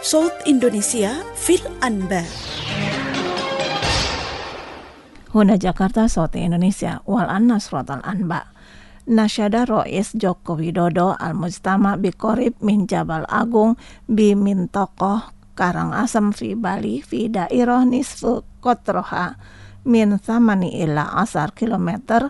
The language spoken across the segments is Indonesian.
صوت إندونيسيا في الأنباء. هنا جاkarta صوت إندونيسيا والآن نشرة الأنباء. نشد رئيس جوكو ويدودو المجتمع بقريب من جبل أغون بمنطقة كارانgasem في بالي في دائرة نصف قطرها من 8 إلى 10 كيلومتر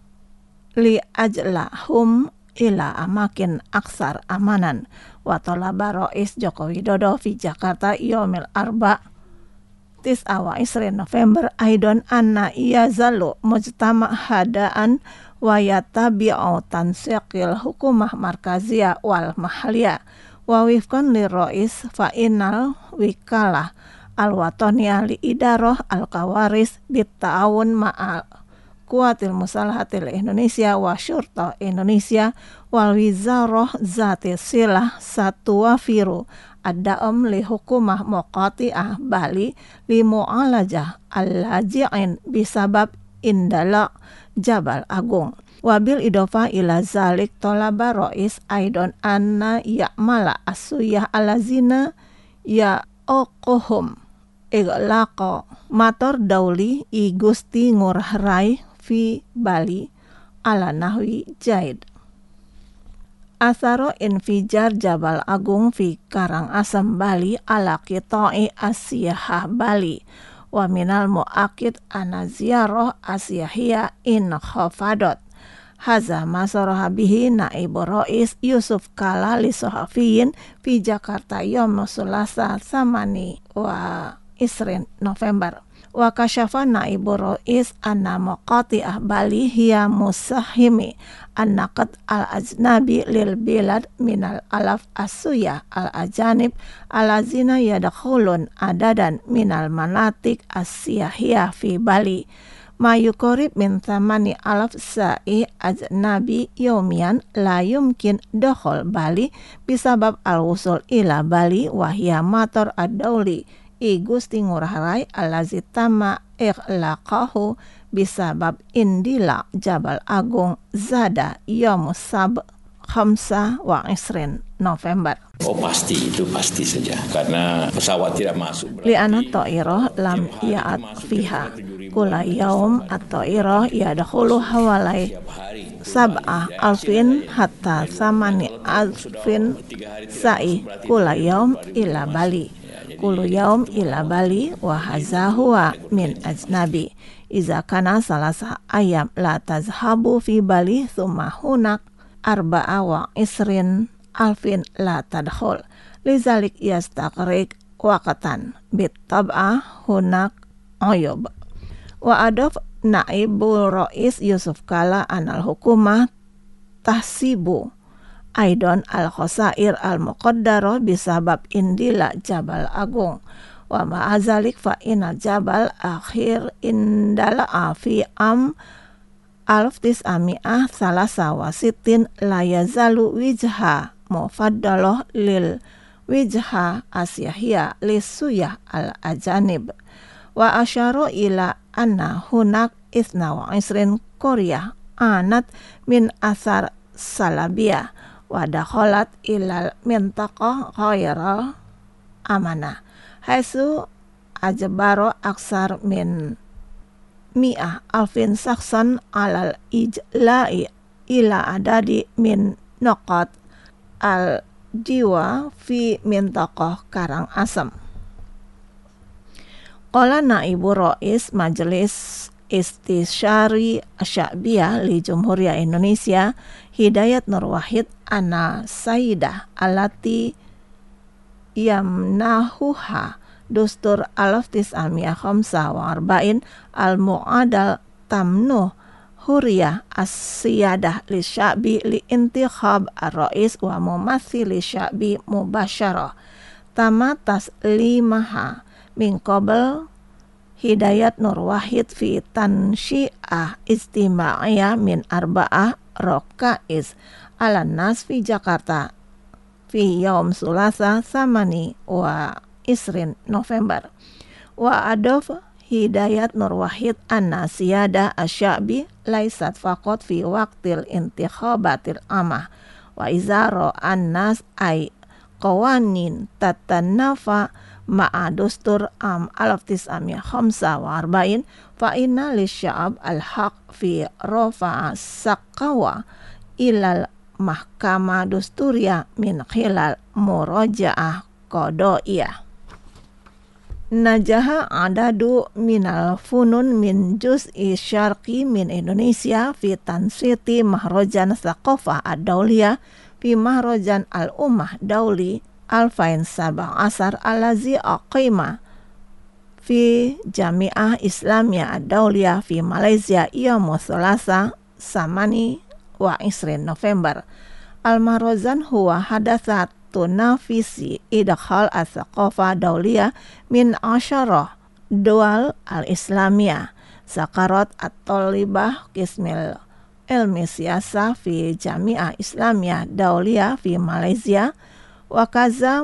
لأجلهم إلى أماكن أكثر أمانا. وطلب رئيس جوكو ويدودو في جاكرتا يوم الأربعاء 29 نوفمبر أيضا أن يزال مجتمع هداء ويتبع تنسيق الحكومة المركزية والمحلية. ووفقا للرئيس فإن الوكالة الوطنية لإدارة الكوارث بالتعاون مع قوات المسلحة الإندونيسيا وشرطة إندونيسيا والوزارة ذات الصلة ستوفر الدعم لحكومة مقاطعة بالي لمعالجة اللاجئين بسبب اندلاع جبل أغون. وبالإضافة إلى ذلك طلب الرئيس أيضا أن يعمل السياح الذين يأوقهم إغلاق مطار دولي إيغوستي ngurah rai في بالي على نحو جيد. أثر انفجار جبل أغون في كارانgasem بالي على قطاع السياحة بالي. ومن المؤكد أن زيارة السياحية انخفضت. هذا ما صرح به نائب الرئيس يوسف كالا للصحفيين في جاكرتا يوم الثلاثاء 28 نوفمبر. وكشف نائب الرئيس أن مقاطع بالي هي مساهم النقد الأجنبي للبلاد من الآلاف السياح الأجانب الذين يدخلون عددا من المناطق السياحية في بالي ما يقرب من 8,000 سائح أجنبي يوميا لا يمكن دخول بالي بسبب الوصول إلى بالي وهي مطار الدولي إيغوستي ngurah rai الذي تم إغلاقه بسبب اندلاع جبل أغون زاد يوم السبت 25 نوفمبر. Pasti itu pasti saja karena pesawat tidak masuk. لأن الطائرة لم يعد فيها. كل يوم الطائرة يدخل حوالي 7,000 حتى 8,000 سائح كل يوم إلى بالي. كل يوم إلى بالي وهذا هو من أجنبي. إذا كان 3 أيام لا تذهب في بالي ثم هناك 24,000 لا تدخل. لذلك يستغرق وقتا. بالطبع هناك عيوب. وأضاف نائب الرئيس يوسف كالا أن الحكومة تحسب أيضا الخسائر المقدرة بسبب اندلاع جبل أغون. ومع ذلك فإن الجبل أخير اندلع في عام 1963 لا يزال وجهة مفضلة للوجهة السياحية للسياح الأجانب. وأشار إلى أن هناك 22 قرية عانت من أثر سلبية ودخلت إلى المنطقة غير آمنة حيث أجبر أكثر من 100,000 شخصا على الإجلاء إلى عدد من نقاط الجوع في منطقة كارانgasem. قال نائب رئيس مجلس استشاري الشعبية لجمهورية إندونيسيا هداية نور وحيد أن السيدة التي يمنحها دستور 1945 المعادل تمنح حرية السيادة للشعب لانتخاب الرئيس وممثل الشعب مباشرة تم تسليمها من قبل هداية نور وحيد في تنشئة اجتماعية من 4 ركائز على الناس في جاكرتا في يوم الثلاثاء 28 نوفمبر. وأضاف هداية نور وحيد أن السيادة الشعبي ليست فقط في وقت الانتخابات العامة وإذا رأى الناس أي qawanin tatanafa ma'a dustur 1945 fa inna lisya'ab al-haq fi rafa'a saqawa ilal mahkamah dusturiyah min khilal muraja'ah qada'iyah. Najaha adadu minal funun min juz'i syarqi min Indonesia fi tansiti mahrojan thaqafah ad-dawliyah fi mahrojan al-ummah dawli alfain sabang asar alazi aqima fi jami'ah islamiyah ad-dawliyah fi Malaysia yaum thalatha samani wa isrin November. Al-Mahrozan huwa hadathat tunafisi idkhal as-saqafah dawliyah min asyarah dual al-islamiyah sakarat at-talibah kismil ilmi siyasa fi jami'ah islamiyah dawliyah fi Malaysia wa kaza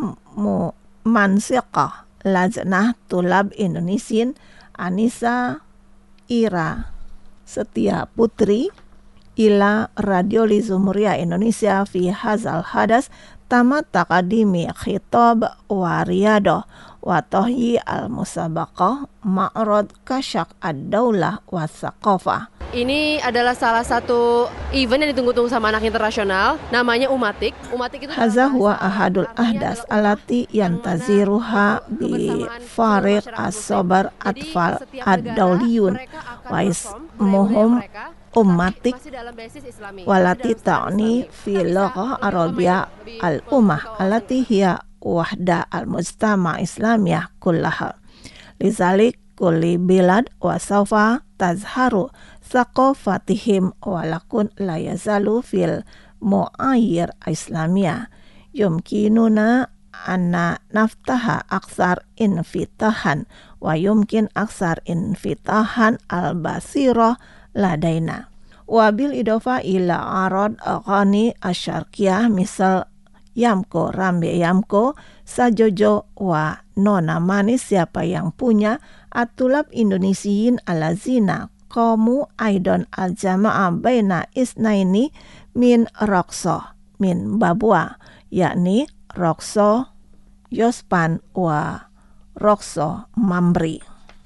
mansiqah lajnah tulab Indonesian Anissa Ira Setia Putri ila Radio Lizumuria Indonesia fi hazal hadas tamat taqadimi khitab wa riyadah wa tahyi al-musabaqah ma'rad kasyak ad-daulah wa thaqafah. Ini adalah salah satu event yang ditunggu-tunggu sama anak internasional, namanya Umatik. Umatik itu hadza huwa ahadul ahdas alati yantaziruha bi fariq as-sabar atfal ad-dauliyun wa ismuhum Ummatik walati ta'ni fi lugha Arabiyah al-ummah alati hiya wahda al-mujtama' islamiyah kullaha. Lizalik kulli bilad wa sawfa tazharu thaqafatihim walakun la yazalu fil mu'ayyir islamiyah yumkinuna anna naftaha aksar infitahan wa yumkin aksar infitahan al-basirah ladaina. Wabil idofa ila arad aghani asyarkiyah misal Yamko Rambe Yamko Sajojo wa Nona Manis siapa yang punya atulab Indonesiyin alazina qamu aidon al-jama'a baina isnaini min Raqso min Babua yakni Raqso Yospan wa Raqso Mamri.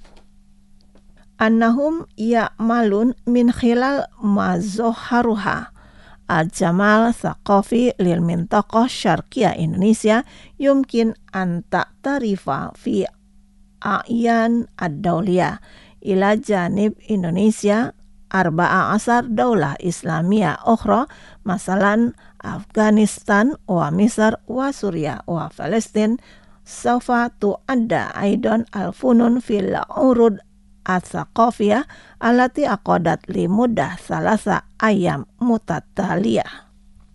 Annahum ya'malun min khilal mazoharuha al-jamal thaqafi lil mintaqah syarqiyah Indonesia yumkin an ta'tarifa fi a'yan ad-dawliyah ila janib Indonesia arba'a asar daulah islamiyah ukhra masalan Afghanistan wa Misr wa Suriah wa Palestin sawfa tu'adda aidan al-funun fil urud as-saqafiyah alati aqadat li mudah salasa ayam mutataliyah.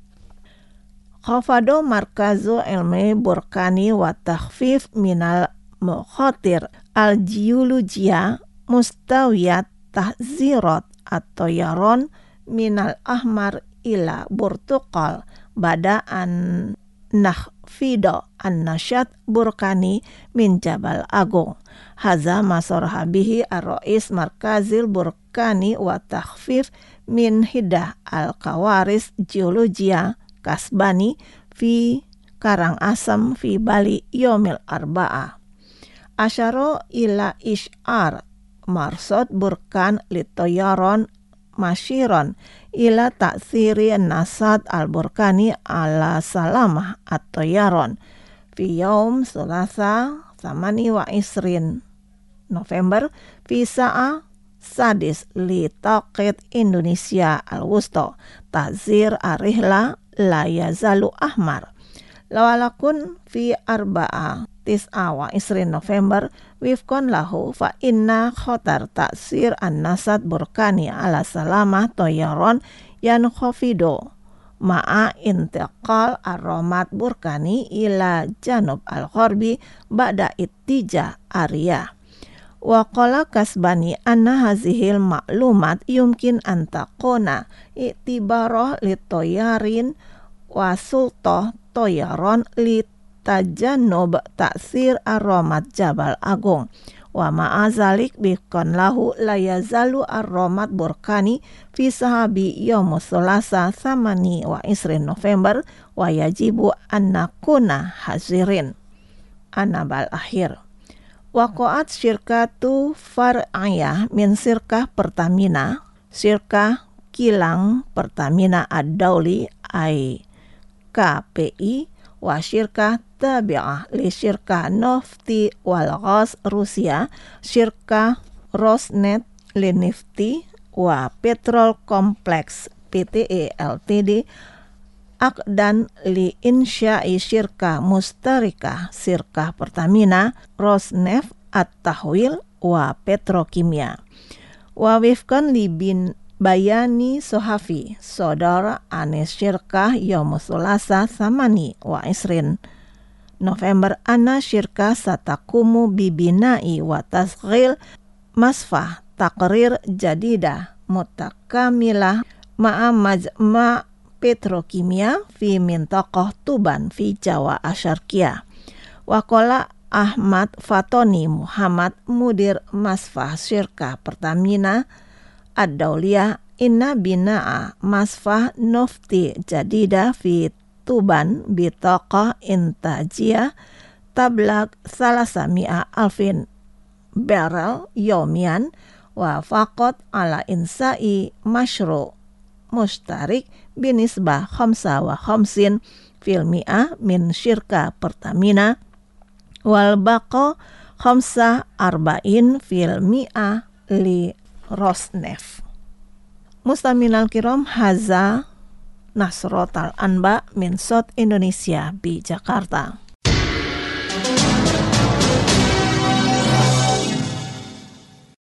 Khafado markazu ilmi burkani wa takhfif minal mukhatir al-geologia mustawiyat tahzirat atau yaron minal ahmar ila burtuqal badaan nakhfido an-nasyat burkani min Jabal Agung. Haza masorha bihi ar-rais markazil burkani wa takhfif min hidah al-kawaris geologia kasbani fi Karangasem fi Bali yomil arba'a. Asyaro ila ish'ar marsod burkan litoyaron masyiron ila ta'thiri nasad al-burkani ala salamah atau yaron fi yaum sulasa samani wa isrin November fi sa'a sadis li taqid Indonesia al-wusta ta'zir arihla la yazalu ahmar lawalakun fi arba'a tis'a wa isrin November wifkon lahu fa inna khotar ta'sir an-nasad burkani ala salamah toyaron yan khofido ma'a intiqal ar-romat burkani ila janub al-gharbi ba'da ittijah arya. Wa qala kasbani anna hazihil ma'lumat yumkin an taqona i'tibarah litoyarin wa sultah toyaron tajanub ta'sir ar-ramad Jabal Agung. Wa ma'azalik bikon lahu layazalu ar-ramad burkani fi sahabi yaumus sulasa samani wa isrin November wa yajibu an nakuna hazirin. Anabal akhir. Waqa'at syirkatu far'iyah min syirkah Pertamina, syirkah kilang Pertamina ad-Dauli ay KPI wa syirkah tabi'ah li syirkah Nafti wal Ghaz Rusia, syirkah Rosneft li Nifti wa Petrol Complex PTE Ltd, akdan li insya'i syirkah mustarikah syirkah Pertamina, Rosneft at-Tahwil wa Petrokimia. Wa wifkan li bin Bayani Sohafi Sodara anis syirkah yaumus sulasa samani wa isrin November anna syirkah satakumu bibinai wa tasghil masfah takrir jadidah mutakamilah ma'a majma' petrokimia fi mintaqah Tuban fi Jawa Asyarkiyah. Waqala Ahmad Fatoni Muhammad mudir masfah syirkah Pertamina ad-Dauliyah inna bina'a masfah nafti jadida fi Tuban bitaqah intajiyah tablag salasami'a alfin barrel yomian wa faqat ala insa'i masyru' mustarik binisbah 55% min syirkah Pertamina wal baqa 45% li Rosneft. Mustaminal kiram haza Nasrotal Anba min Sot Indonesia bi Jakarta.